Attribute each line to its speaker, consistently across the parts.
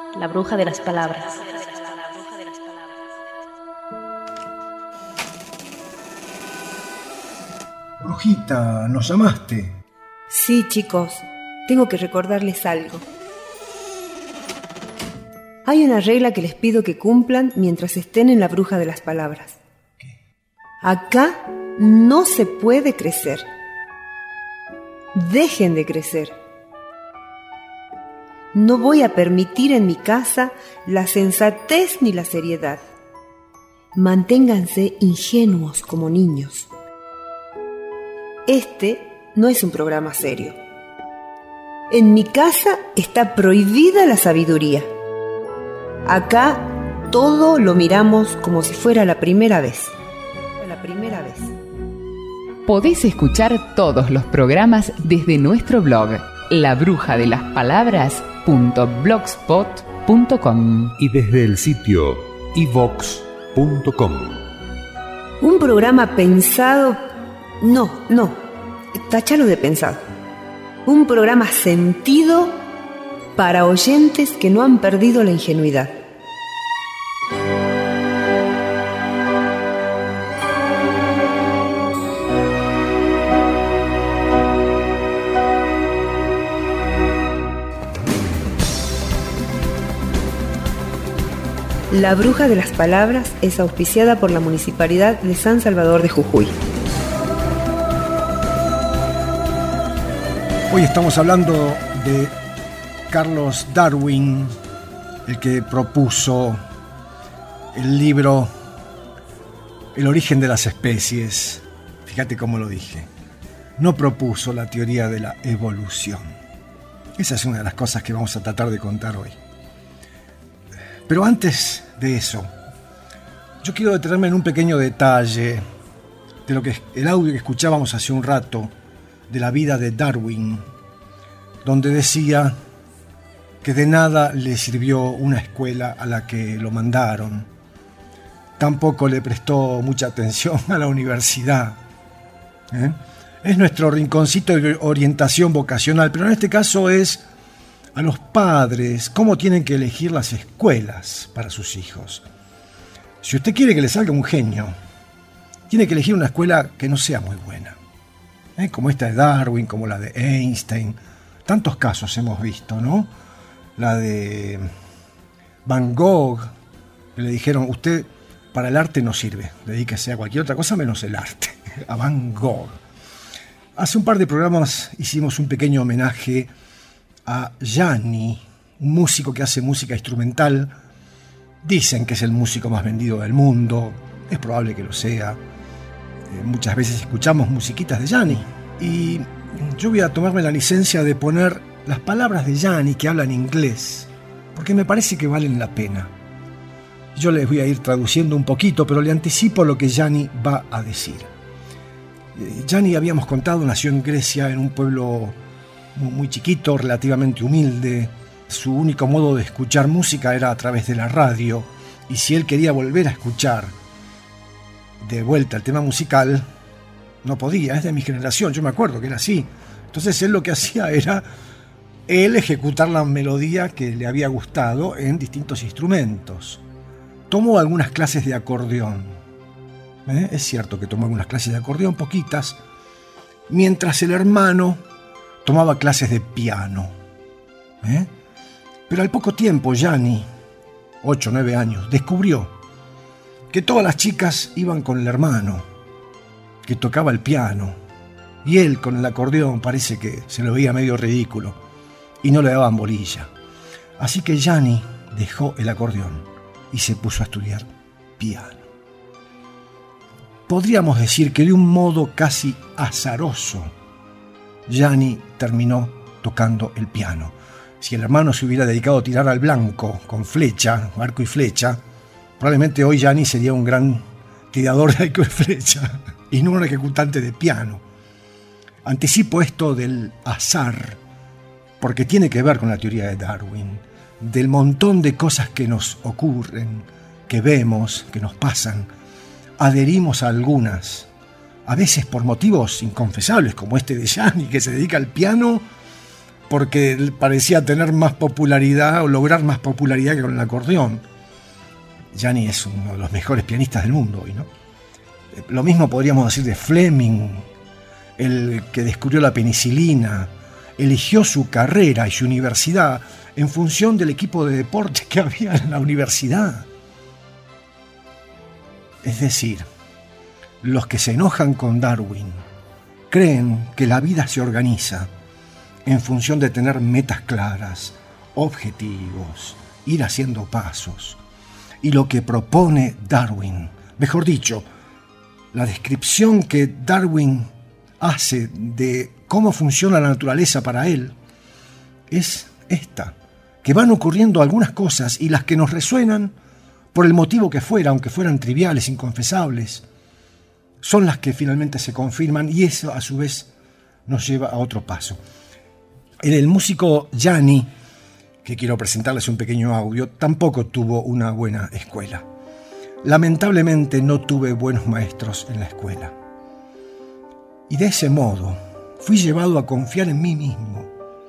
Speaker 1: La bruja de las palabras.
Speaker 2: Brujita, ¿nos llamaste?
Speaker 3: Sí, chicos, tengo que recordarles algo. Hay una regla que les pido que cumplan mientras estén en la bruja de las palabras.
Speaker 2: ¿Qué?
Speaker 3: Acá no se puede crecer. Dejen de crecer. No voy a permitir en mi casa la sensatez ni la seriedad. Manténganse ingenuos como niños. Este no es un programa serio. En mi casa está prohibida la sabiduría. Acá todo lo miramos como si fuera la primera vez. La primera vez.
Speaker 4: Podés escuchar todos los programas desde nuestro blog, labrujadelasPalabras.blogspot.com
Speaker 5: y desde el sitio ivox.com.
Speaker 3: Un programa pensado... No, táchalo de pensado. Un programa sentido para oyentes que no han perdido la ingenuidad. La Bruja de las Palabras es auspiciada por la Municipalidad de San Salvador de Jujuy.
Speaker 2: Hoy estamos hablando de Carlos Darwin, el que propuso el libro El origen de las especies. Fíjate cómo lo dije. No propuso la teoría de la evolución. Esa es una de las cosas que vamos a tratar de contar hoy. Pero antes de eso, yo quiero detenerme en un pequeño detalle de lo que el audio que escuchábamos hace un rato de la vida de Darwin, donde decía que de nada le sirvió una escuela a la que lo mandaron. Tampoco le prestó mucha atención a la universidad. Es nuestro rinconcito de orientación vocacional, pero en este caso es a los padres cómo tienen que elegir las escuelas para sus hijos. Si usted quiere que le salga un genio, tiene que elegir una escuela que no sea muy buena. Como esta de Darwin, como la de Einstein. Tantos casos hemos visto, ¿no? La de Van Gogh, que le dijeron, usted para el arte no sirve, dedíquese a cualquier otra cosa menos el arte. A Van Gogh. Hace un par de programas hicimos un pequeño homenaje a Yanni, un músico que hace música instrumental. Dicen que es el músico más vendido del mundo, es probable que lo sea. Muchas veces escuchamos musiquitas de Yanni y yo voy a tomarme la licencia de poner las palabras de Yanni que hablan inglés, porque me parece que valen la pena. Yo les voy a ir traduciendo un poquito, pero le anticipo lo que Yanni va a decir. Yanni, habíamos contado, nació en Grecia, en un pueblo muy chiquito, relativamente humilde. Su único modo de escuchar música era a través de la radio, y si él quería volver a escuchar de vuelta el tema musical, no podía. Es de mi generación, yo me acuerdo que era así. Entonces él lo que hacía era él ejecutar la melodía que le había gustado en distintos instrumentos. Tomó algunas clases de acordeón. Es cierto que tomó algunas clases de acordeón, poquitas, mientras el hermano tomaba clases de piano. Pero al poco tiempo Yanni, 8 o 9 años, descubrió que todas las chicas iban con el hermano, que tocaba el piano, y él con el acordeón parece que se lo veía medio ridículo y no le daban bolilla. Así que Yanni dejó el acordeón y se puso a estudiar piano. Podríamos decir que de un modo casi azaroso, Yanni terminó tocando el piano. Si el hermano se hubiera dedicado a tirar al blanco con flecha, arco y flecha, probablemente hoy Yanni sería un gran tirador de arco y flecha y no un ejecutante de piano. Anticipo esto del azar porque tiene que ver con la teoría de Darwin, del montón de cosas que nos ocurren, que vemos, que nos pasan. Adherimos a algunas, a veces por motivos inconfesables, como este de Yanni, que se dedica al piano porque parecía tener más popularidad o lograr más popularidad que con el acordeón. Gianni es uno de los mejores pianistas del mundo hoy, ¿no? Lo mismo podríamos decir de Fleming, el que descubrió la penicilina, eligió su carrera y su universidad en función del equipo de deporte que había en la universidad. Es decir, los que se enojan con Darwin creen que la vida se organiza en función de tener metas claras, objetivos, ir haciendo pasos. Y lo que propone Darwin, mejor dicho, la descripción que Darwin hace de cómo funciona la naturaleza para él, es esta, que van ocurriendo algunas cosas y las que nos resuenan, por el motivo que fuera, aunque fueran triviales, inconfesables, son las que finalmente se confirman, y eso a su vez nos lleva a otro paso. El músico Gianni, que quiero presentarles un pequeño audio, tampoco tuvo una buena escuela. Lamentablemente no tuve buenos maestros en la escuela. Y de ese modo fui llevado a confiar en mí mismo,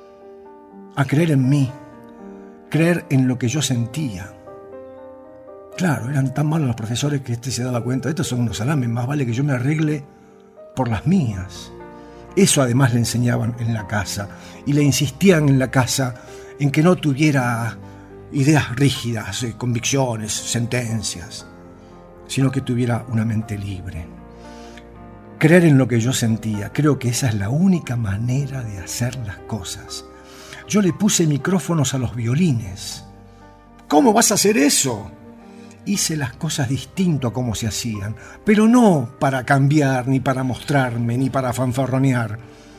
Speaker 2: a creer en mí, creer en lo que yo sentía. Claro, eran tan malos los profesores que se daba cuenta, estos son unos salames, más vale que yo me arregle por las mías. Eso además le enseñaban en la casa, y le insistían en la casa en que no tuviera ideas rígidas, convicciones, sentencias, sino que tuviera una mente libre. Creer en lo que yo sentía, creo que esa es la única manera de hacer las cosas. Yo le puse micrófonos a los violines. ¿Cómo vas a hacer eso? Hice las cosas distinto a cómo se hacían, pero no para cambiar, ni para mostrarme, ni para fanfarronear,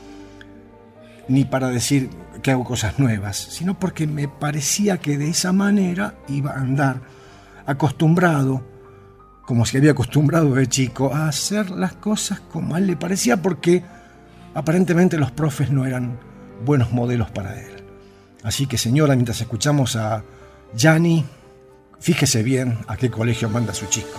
Speaker 2: ni para decir que hago cosas nuevas, sino porque me parecía que de esa manera iba a andar, acostumbrado, como se había acostumbrado de chico, a hacer las cosas como a él le parecía, porque aparentemente los profes no eran buenos modelos para él. Así que, señora, mientras escuchamos a Gianni, fíjese bien a qué colegio manda su chico,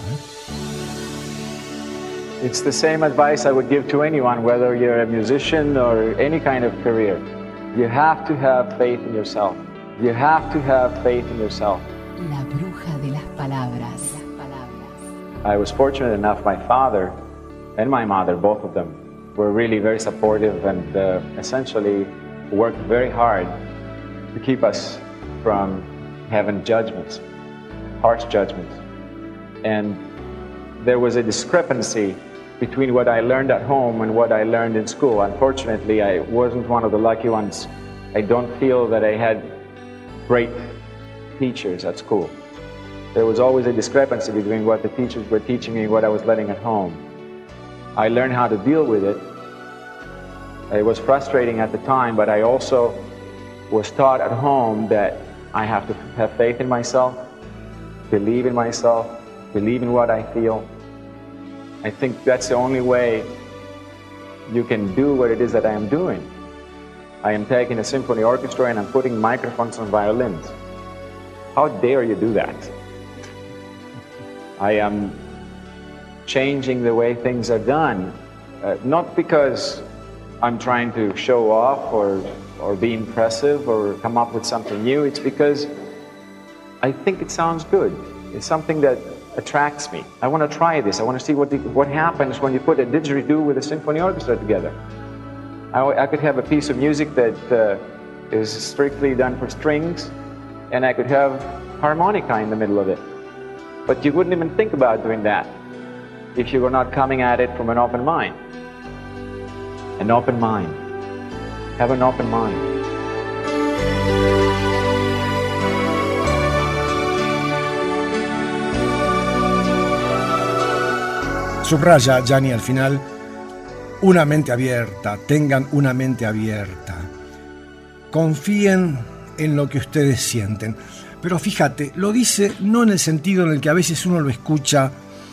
Speaker 1: It's the same advice I would give to anyone, whether you're a musician or any kind of career. You have to have faith in yourself. You have to have faith in yourself.
Speaker 4: La bruja de las palabras.
Speaker 1: I was fortunate enough, my father and my mother, both of them, were really very supportive and essentially worked very hard to keep us from having judgments, harsh judgments. And there was a discrepancy between what I learned at home and what I learned in school. Unfortunately, I wasn't one of the lucky ones. I don't feel that I had great teachers at school. There was always a discrepancy between what the teachers were teaching me and what I was learning at home. I learned how to deal with it. It was frustrating at the time, but I also was taught at home that I have to have faith in myself, believe in myself, believe in what I feel. I think that's the only way you can do what it is that I am doing. I am taking a symphony orchestra and I'm putting microphones on violins. How dare you do that? I am changing the way things are done, not because I'm trying to show off or be impressive or come up with something new. It's because I think it sounds good. It's something that attracts me. I want to try this. I want to see what happens when you put a didgeridoo with a symphony orchestra together. I could have a piece of music that is strictly done for strings, and I could have harmonica in the middle of it. But you wouldn't even think about doing that if you were not coming at it from an open mind. An open mind. Have an open mind.
Speaker 2: Subraya Gianni al final, una mente abierta, tengan una mente abierta. Confíen en lo que ustedes sienten. Pero fíjate, lo dice no en el sentido en el que a veces uno lo escucha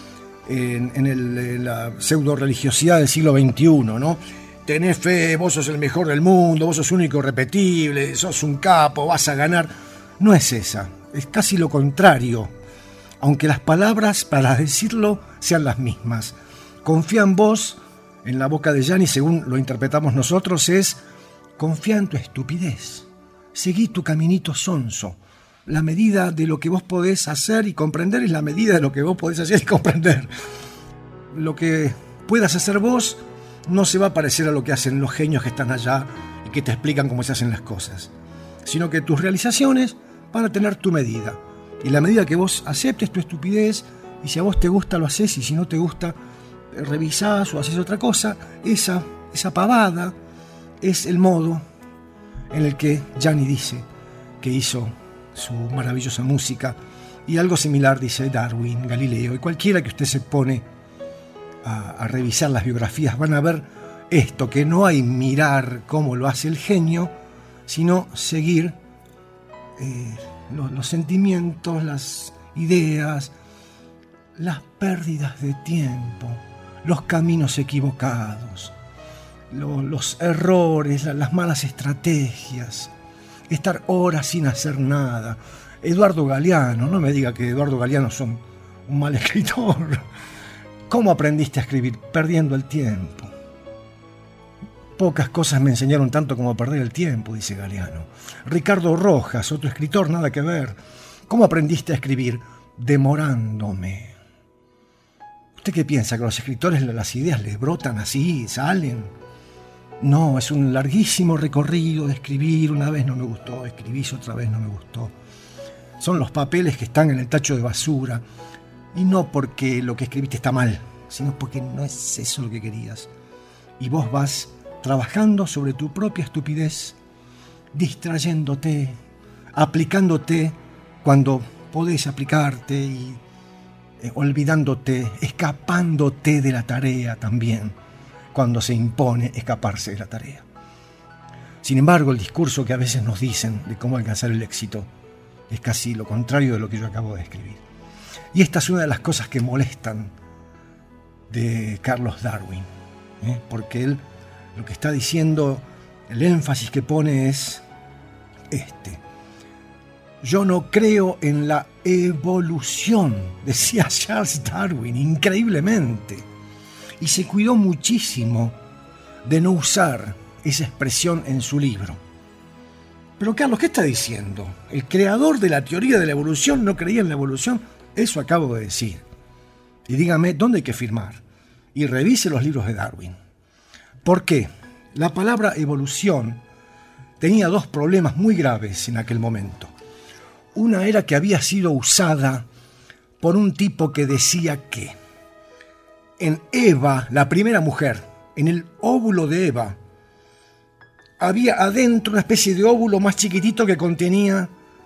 Speaker 2: en la pseudo religiosidad del siglo XXI, ¿no? Tenés fe, vos sos el mejor del mundo, vos sos único, irrepetible, sos un capo, vas a ganar. No es esa, es casi lo contrario, aunque las palabras para decirlo sean las mismas. Confía en vos, en la boca de Gianni, según lo interpretamos nosotros, es confía en tu estupidez. Seguí tu caminito sonso. La medida de lo que vos podés hacer y comprender es la medida de lo que vos podés hacer y comprender. Lo que puedas hacer vos no se va a parecer a lo que hacen los genios que están allá y que te explican cómo se hacen las cosas, sino que tus realizaciones van a tener tu medida. Y la medida que vos aceptes tu estupidez, y si a vos te gusta lo haces, y si no te gusta revisás o haces otra cosa, esa pavada es el modo en el que Gianni dice que hizo su maravillosa música, y algo similar dice Darwin, Galileo, y cualquiera que usted se pone a revisar las biografías van a ver esto, que no hay mirar cómo lo hace el genio, sino seguir los sentimientos, las ideas, las pérdidas de tiempo, los caminos equivocados, los errores, las malas estrategias, estar horas sin hacer nada. Eduardo Galeano, no me diga que Eduardo Galeano es un mal escritor. ¿Cómo aprendiste a escribir? Perdiendo el tiempo. Pocas cosas me enseñaron tanto como perder el tiempo, dice Galeano. Ricardo Rojas, otro escritor, nada que ver. ¿Cómo aprendiste a escribir? Demorándome. ¿Usted qué piensa? ¿Que a los escritores las ideas les brotan así, salen? No, es un larguísimo recorrido de escribir. Una vez no me gustó, escribís otra vez no me gustó. Son los papeles que están en el tacho de basura. Y no porque lo que escribiste está mal, sino porque no es eso lo que querías. Y vos vas trabajando sobre tu propia estupidez, distrayéndote, aplicándote cuando podés aplicarte y olvidándote, escapándote de la tarea también, cuando se impone escaparse de la tarea. Sin embargo, el discurso que a veces nos dicen de cómo alcanzar el éxito es casi lo contrario de lo que yo acabo de escribir. Y esta es una de las cosas que molestan de Carlos Darwin, porque él lo que está diciendo, el énfasis que pone es este. Yo no creo en la evolución, decía Charles Darwin, increíblemente. Y se cuidó muchísimo de no usar esa expresión en su libro. Pero Carlos, ¿qué está diciendo? El creador de la teoría de la evolución no creía en la evolución. Eso acabo de decir. Y dígame dónde hay que firmar. Y revise los libros de Darwin. ¿Por qué? La palabra evolución tenía dos problemas muy graves en aquel momento. Una era que había sido usada por un tipo que decía que en Eva, la primera mujer, en el óvulo de Eva, había adentro una especie de óvulo más chiquitito que contenía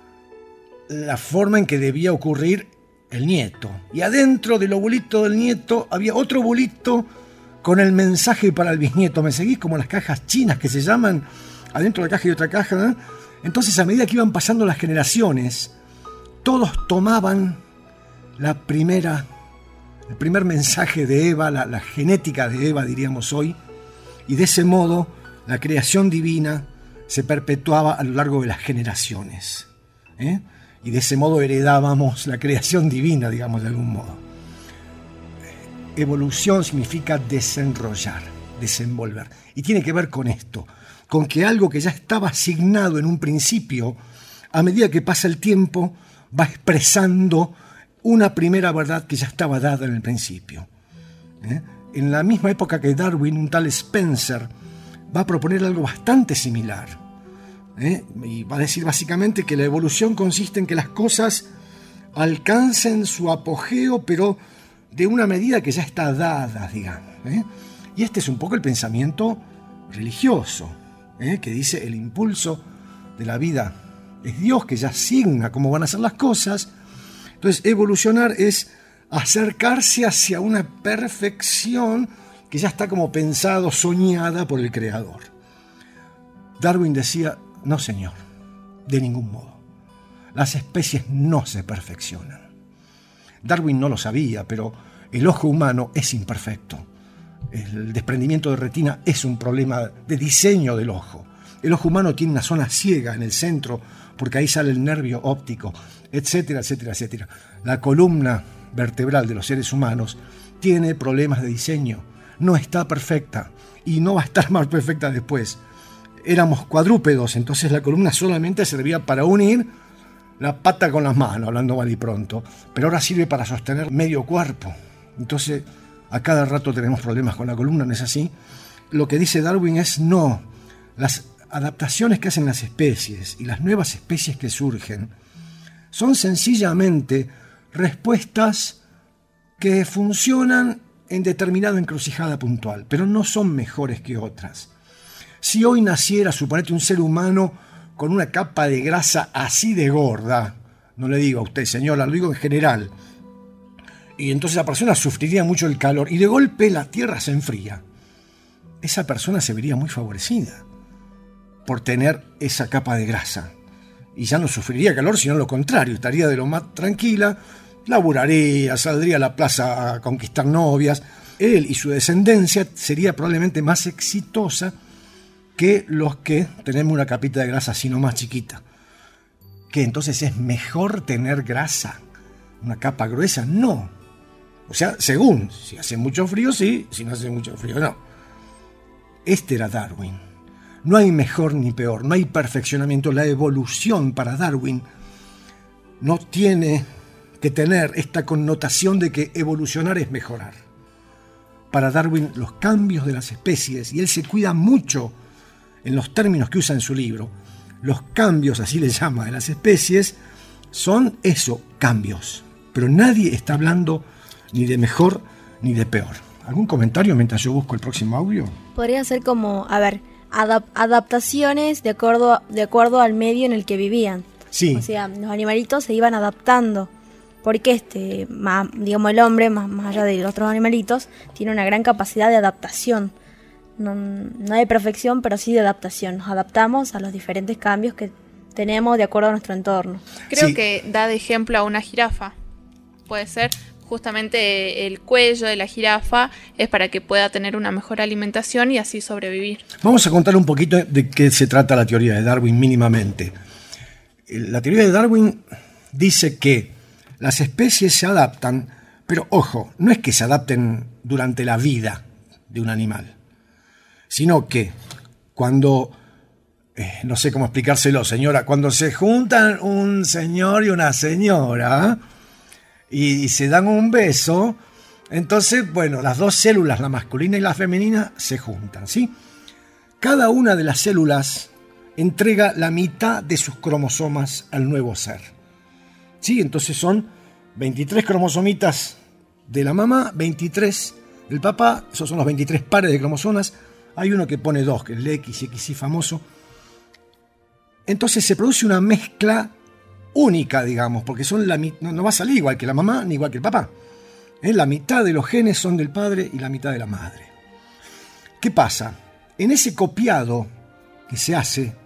Speaker 2: la forma en que debía ocurrir el nieto. Y adentro del ovulito del nieto había otro ovulito con el mensaje para el bisnieto. ¿Me seguís? Como las cajas chinas que se llaman, adentro de la caja y otra caja, ¿eh? Entonces, a medida que iban pasando las generaciones, todos tomaban el primer mensaje de Eva, la genética de Eva, diríamos hoy, y de ese modo la creación divina se perpetuaba a lo largo de las generaciones, y de ese modo heredábamos la creación divina, digamos, de algún modo. Evolución significa desenrollar, desenvolver, y tiene que ver con esto, con que algo que ya estaba asignado en un principio, a medida que pasa el tiempo, va expresando una primera verdad que ya estaba dada en el principio. En la misma época que Darwin, un tal Spencer va a proponer algo bastante similar. Y va a decir básicamente que la evolución consiste en que las cosas alcancen su apogeo, pero de una medida que ya está dada, digamos. Y este es un poco el pensamiento religioso, que dice el impulso de la vida es Dios, que ya asigna cómo van a ser las cosas. Entonces, evolucionar es acercarse hacia una perfección que ya está como pensado, soñada por el Creador. Darwin decía, no señor, de ningún modo. Las especies no se perfeccionan. Darwin no lo sabía, pero el ojo humano es imperfecto. El desprendimiento de retina es un problema de diseño del ojo. El ojo humano tiene una zona ciega en el centro, porque ahí sale el nervio óptico, etcétera, etcétera, etcétera. La columna vertebral de los seres humanos tiene problemas de diseño. No está perfecta y no va a estar más perfecta después. éramos cuadrúpedos, entonces la columna solamente servía para unir la pata con las manos, hablando mal y pronto, pero ahora sirve para sostener medio cuerpo. Entonces, a cada rato tenemos problemas con la columna, ¿no es así? Lo que dice Darwin es no. Las adaptaciones que hacen las especies y las nuevas especies que surgen son sencillamente respuestas que funcionan en determinada encrucijada puntual, pero no son mejores que otras. Si hoy naciera, suponete, un ser humano con una capa de grasa así de gorda, no le digo a usted, señora, lo digo en general, y entonces la persona sufriría mucho el calor y de golpe la Tierra se enfría, esa persona se vería muy favorecida por tener esa capa de grasa y ya no sufriría calor, sino lo contrario, estaría de lo más tranquila, laburaría, saldría a la plaza a conquistar novias. Él y su descendencia sería probablemente más exitosa que los que tenemos una capita de grasa así nomás chiquita. ¿Qué? Entonces es mejor tener grasa, una capa gruesa. No. O sea, según, si hace mucho frío sí, si no hace mucho frío no. Este era Darwin. No hay mejor ni peor, no hay perfeccionamiento. La evolución para Darwin no tiene que tener esta connotación de que evolucionar es mejorar. Para Darwin, los cambios de las especies, y él se cuida mucho en los términos que usa en su libro, los cambios, así le llama, de las especies, son eso, cambios. Pero nadie está hablando ni de mejor ni de peor. ¿Algún comentario mientras yo busco el próximo audio?
Speaker 6: Podrían ser como, adaptaciones de acuerdo al medio en el que vivían.
Speaker 2: Sí.
Speaker 6: O sea, los animalitos se iban adaptando. Porque digamos, el hombre, más allá de los otros animalitos, tiene una gran capacidad de adaptación. No de perfección, pero sí de adaptación. Nos adaptamos a los diferentes cambios que tenemos de acuerdo a nuestro entorno.
Speaker 7: Creo que da de ejemplo a una jirafa. Puede ser, justamente el cuello de la jirafa es para que pueda tener una mejor alimentación y así sobrevivir.
Speaker 2: Vamos a contar un poquito de qué se trata la teoría de Darwin mínimamente. La teoría de Darwin dice que las especies se adaptan, pero ojo, no es que se adapten durante la vida de un animal, sino que cuando, no sé cómo explicárselo, señora, cuando se juntan un señor y una señora y se dan un beso, entonces, bueno, las dos células, la masculina y la femenina, se juntan, ¿sí? Cada una de las células entrega la mitad de sus cromosomas al nuevo ser. ¿Sí? Entonces son 23 cromosomitas de la mamá, 23 del papá, esos son los 23 pares de cromosomas. Hay uno que pone 2, que es el XY famoso. Entonces se produce una mezcla única, digamos, porque son no va a salir igual que la mamá ni igual que el papá. La mitad de los genes son del padre y la mitad de la madre. ¿Qué pasa? En ese copiado que se hace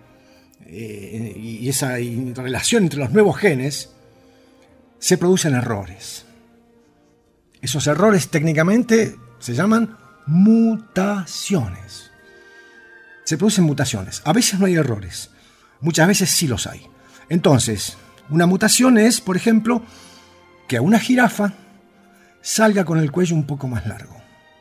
Speaker 2: y esa relación entre los nuevos genes, se producen errores. Esos errores técnicamente se llaman mutaciones. Se producen mutaciones. A veces no hay errores, muchas veces sí los hay. Entonces, una mutación es, por ejemplo, que a una jirafa salga con el cuello un poco más largo.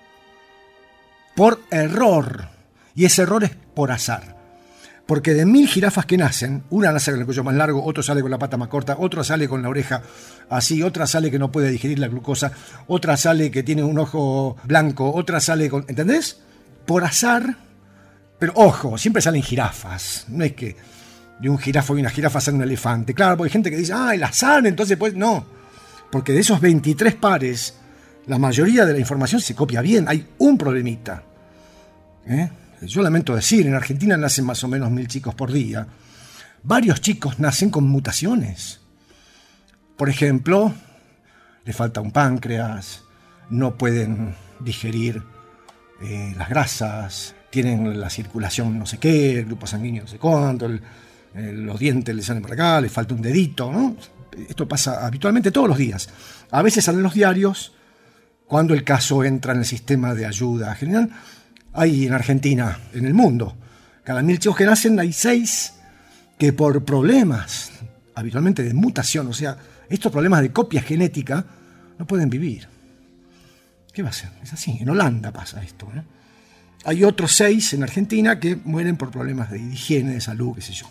Speaker 2: Por error. Y ese error es por azar. Porque de 1000 jirafas que nacen, una nace con el cuello más largo, otro sale con la pata más corta, otro sale con la oreja así, otra sale que no puede digerir la glucosa, otra sale que tiene un ojo blanco, otra sale con... ¿Entendés? Por azar. Pero ojo, siempre salen jirafas. No es que de un jirafo y una jirafa sale un elefante. Claro, porque hay gente que dice, el azar, entonces pues no. Porque de esos 23 pares, la mayoría de la información se copia bien. Hay un problemita. Yo lamento decir, en Argentina nacen más o menos 1000 chicos por día. Varios chicos nacen con mutaciones. Por ejemplo, le falta un páncreas, no pueden digerir las grasas, tienen la circulación no sé qué, el grupo sanguíneo no sé cuánto, los dientes les salen para acá, les falta un dedito, ¿no? Esto pasa habitualmente todos los días. A veces salen los diarios cuando el caso entra en el sistema de ayuda general. Hay en Argentina, en el mundo, cada 1000 chicos que nacen hay 6 que por problemas, habitualmente de mutación, o sea, estos problemas de copia genética, no pueden vivir. ¿Qué va a ser? Es así. En Holanda pasa esto, Hay otros 6 en Argentina que mueren por problemas de higiene, de salud, qué sé yo.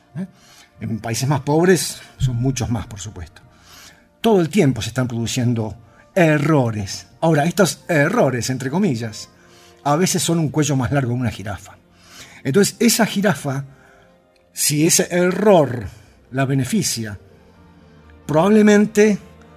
Speaker 2: En países más pobres son muchos más, por supuesto. Todo el tiempo se están produciendo errores. Ahora, estos errores, entre comillas, a veces son un cuello más largo que una jirafa. Entonces, esa jirafa, si ese error la beneficia, probablemente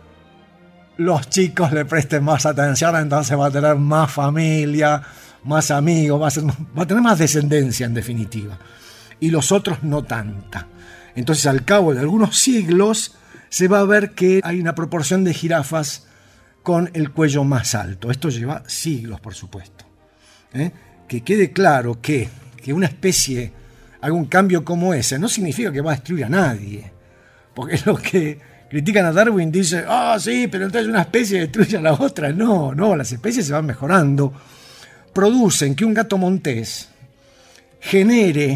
Speaker 2: los chicos le presten más atención, entonces va a tener más familia, más amigos, va a tener más descendencia en definitiva. Y los otros no tanta. Entonces, al cabo de algunos siglos, se va a ver que hay una proporción de jirafas con el cuello más alto. Esto lleva siglos, por supuesto. Que quede claro que una especie haga un cambio como ese no significa que va a destruir a nadie. Porque los que critican a Darwin dicen, sí, pero entonces una especie destruye a la otra. No, las especies se van mejorando. Producen que un gato montés genere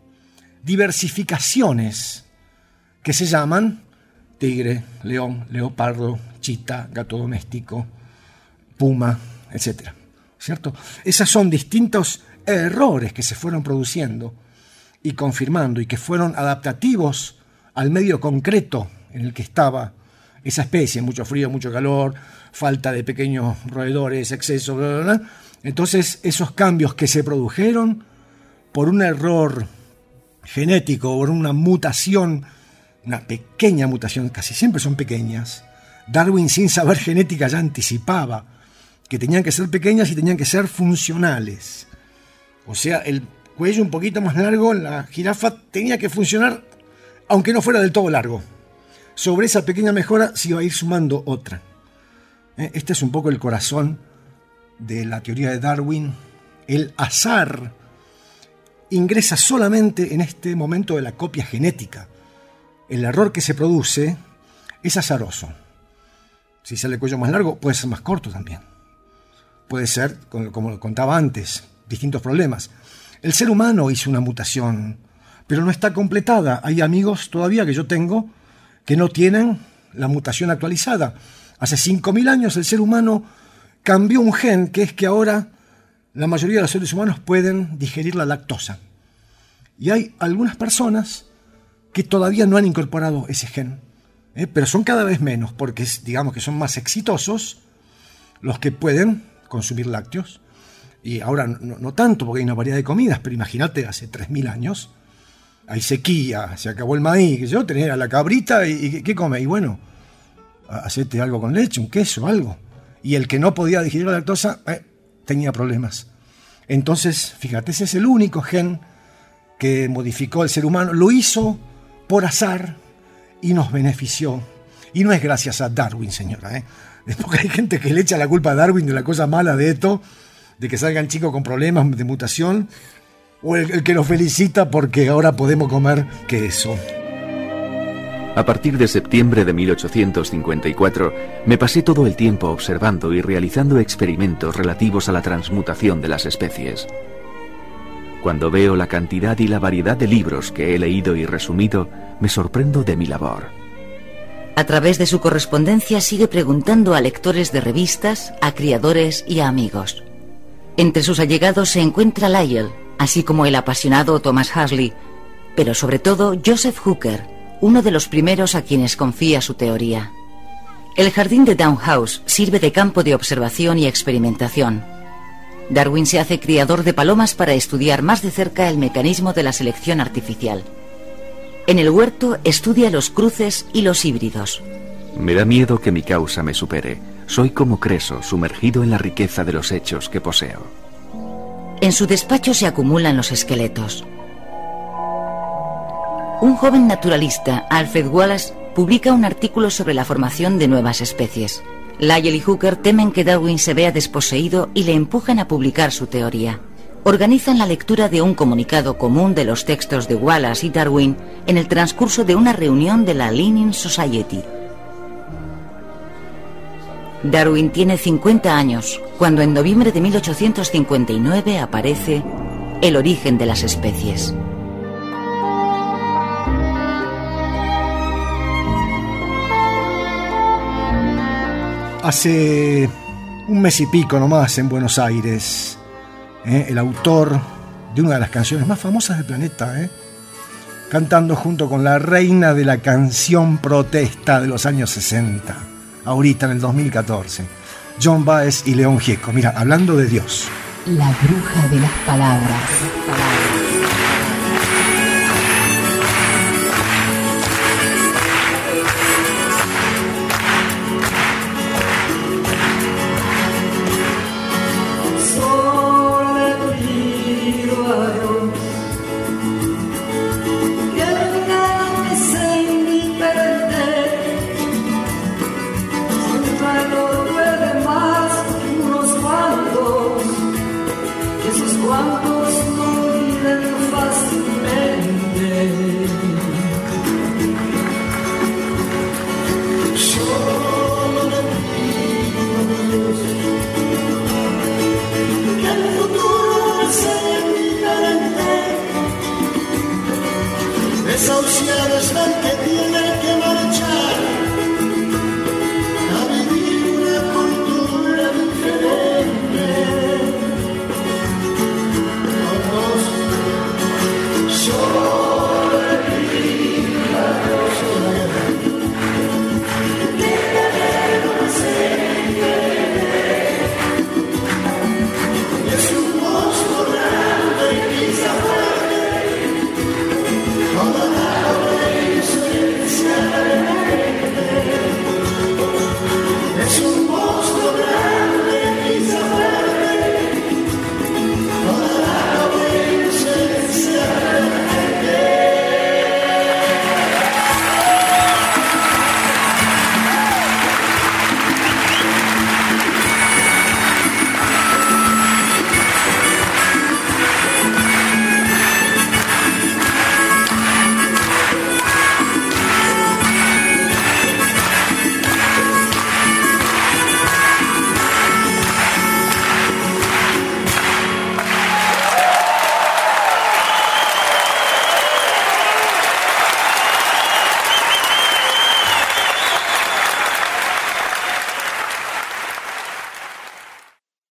Speaker 2: diversificaciones que se llaman tigre, león, leopardo, chita, gato doméstico, puma, etc. ¿Cierto? Esos son distintos errores que se fueron produciendo y confirmando y que fueron adaptativos al medio concreto en el que estaba esa especie, mucho frío, mucho calor, falta de pequeños roedores, exceso, bla, bla, bla. Entonces, esos cambios que se produjeron por un error genético, por una mutación, una pequeña mutación, casi siempre son pequeñas. Darwin, sin saber genética, ya anticipaba que tenían que ser pequeñas y tenían que ser funcionales. O sea, el cuello un poquito más largo en la jirafa tenía que funcionar, aunque no fuera del todo largo. Sobre esa pequeña mejora se iba a ir sumando otra. Este es un poco el corazón de la teoría de Darwin. El azar ingresa solamente en este momento de la copia genética. El error que se produce es azaroso. Si sale el cuello más largo, puede ser más corto también. Puede ser, como lo contaba antes, distintos problemas. El ser humano hizo una mutación, pero no está completada. Hay amigos todavía que yo tengo que no tienen la mutación actualizada. Hace 5.000 años el ser humano cambió un gen, que es que ahora la mayoría de los seres humanos pueden digerir la lactosa. Y hay algunas personas que todavía no han incorporado ese gen, pero son cada vez menos, porque digamos que son más exitosos los que pueden consumir lácteos. Y ahora no tanto, porque hay una variedad de comidas, pero imagínate, hace 3.000 años hay sequía, se acabó el maíz, que yo tenía la cabrita y ¿qué come? Y bueno, hacete algo con leche, un queso, algo. Y el que no podía digerir la lactosa tenía problemas. Entonces, fíjate, ese es el único gen que modificó el ser humano. Lo hizo por azar y nos benefició. Y no es gracias a Darwin, señora. Porque hay gente que le echa la culpa a Darwin de la cosa mala de esto, de que salgan chicos con problemas de mutación, o el que nos felicita porque ahora podemos comer queso.
Speaker 8: A partir de septiembre de 1854, me pasé todo el tiempo observando y realizando experimentos relativos a la transmutación de las especies. Cuando veo la cantidad y la variedad de libros que he leído y resumido, me sorprendo de mi labor.
Speaker 9: A través de su correspondencia sigue preguntando a lectores de revistas, a criadores y a amigos. Entre sus allegados se encuentra Lyell, así como el apasionado Thomas Huxley, pero sobre todo Joseph Hooker, uno de los primeros a quienes confía su teoría. El jardín de Down House sirve de campo de observación y experimentación. Darwin se hace criador de palomas para estudiar más de cerca el mecanismo de la selección artificial. En el huerto estudia los cruces y los híbridos.
Speaker 8: Me da miedo que mi causa me supere. Soy como Creso, sumergido en la riqueza de los hechos que poseo.
Speaker 9: En su despacho se acumulan los esqueletos. Un joven naturalista, Alfred Wallace, publica un artículo sobre la formación de nuevas especies. Lyell y Hooker temen que Darwin se vea desposeído y le empujan a publicar su teoría. Organizan la lectura de un comunicado común de los textos de Wallace y Darwin en el transcurso de una reunión de la Linnean Society. Darwin tiene 50 años, cuando en noviembre de 1859 aparece El origen de las especies.
Speaker 2: Hace un mes y pico nomás en Buenos Aires el autor de una de las canciones más famosas del planeta, cantando junto con la reina de la canción protesta de los años 60, ahorita en el 2014, Joan Baez y León Gieco. Mira, hablando de Dios.
Speaker 4: La bruja de las palabras.